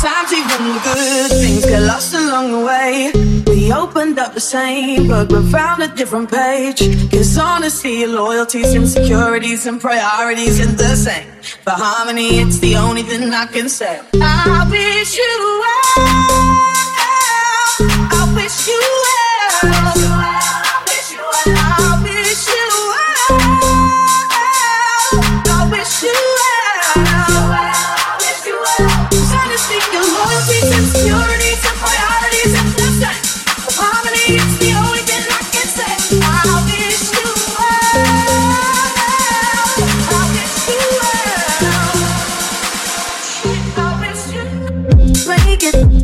Sometimes even the good things get lost along the way. We opened up the same book but found a different page. Cause honesty, loyalties, insecurities and priorities are the same. For harmony, it's the only thing I can say. I wish you well. I wish you well. I wish you well. I wish you well. I wish you well. Honesty, loyalties, insecurities and priorities and the same. For harmony, it's the only thing I can say. I wish you well. I wish you well. I wish you. Break it.